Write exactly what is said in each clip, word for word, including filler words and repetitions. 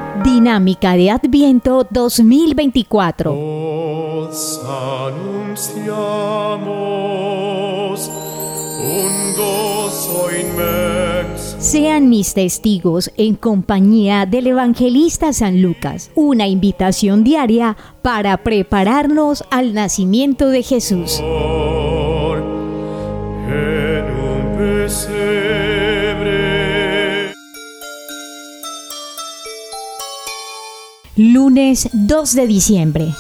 Dinámica de Adviento dos mil veinticuatro. Os anunciamos un gozo inmenso. Sean mis testigos en compañía del evangelista San Lucas, una invitación diaria para prepararnos al nacimiento de Jesús. En un pesebre. Lunes dos de diciembre.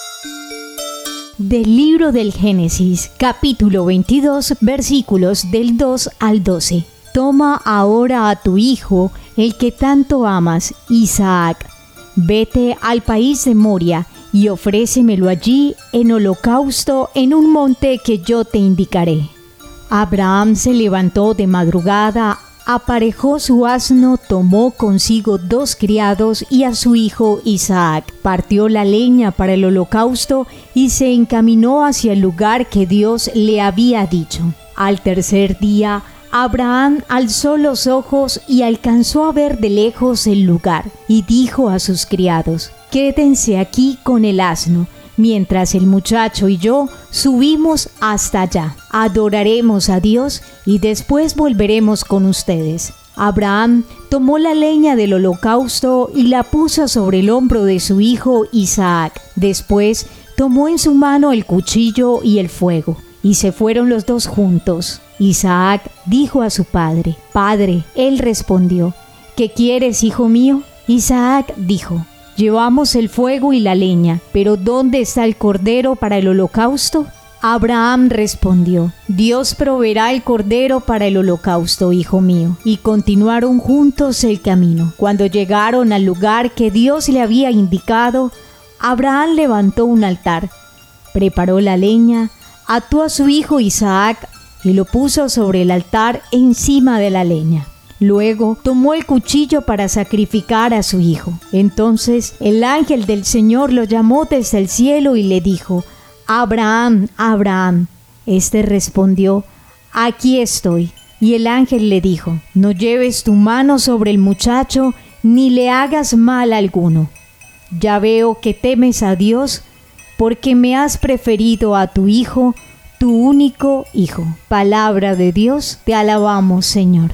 Del libro del Génesis, capítulo veintidós, versículos del dos al doce. Toma ahora a tu hijo, el que tanto amas, Isaac. Vete al país de Moria y ofrécemelo allí en holocausto en un monte que yo te indicaré. Abraham se levantó de madrugada, aparejó su asno, tomó consigo dos criados y a su hijo Isaac. Partió la leña para el holocausto y se encaminó hacia el lugar que Dios le había dicho. Al tercer día, Abraham alzó los ojos y alcanzó a ver de lejos el lugar, y dijo a sus criados: «Quédense aquí con el asno, mientras el muchacho y yo subimos hasta allá. Adoraremos a Dios y después volveremos con ustedes». Abraham tomó la leña del holocausto y la puso sobre el hombro de su hijo Isaac. Después tomó en su mano el cuchillo y el fuego, y se fueron los dos juntos. Isaac dijo a su padre: «Padre». Él respondió: «¿Qué quieres, hijo mío?». Isaac dijo: «Llevamos el fuego y la leña, pero ¿dónde está el cordero para el holocausto?». Abraham respondió: «Dios proveerá el cordero para el holocausto, hijo mío». Y continuaron juntos el camino. Cuando llegaron al lugar que Dios le había indicado, Abraham levantó un altar, preparó la leña, ató a su hijo Isaac y lo puso sobre el altar encima de la leña. Luego tomó el cuchillo para sacrificar a su hijo. Entonces el ángel del Señor lo llamó desde el cielo y le dijo: «Abraham, Abraham». Este respondió: «Aquí estoy». Y el ángel le dijo: «No lleves tu mano sobre el muchacho, ni le hagas mal alguno. Ya veo que temes a Dios, porque me has preferido a tu hijo, tu único hijo». Palabra de Dios, te alabamos, Señor.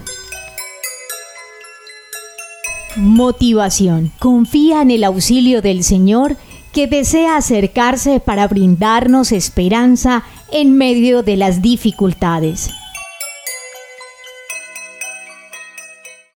Motivación. Confía en el auxilio del Señor, que desea acercarse para brindarnos esperanza en medio de las dificultades.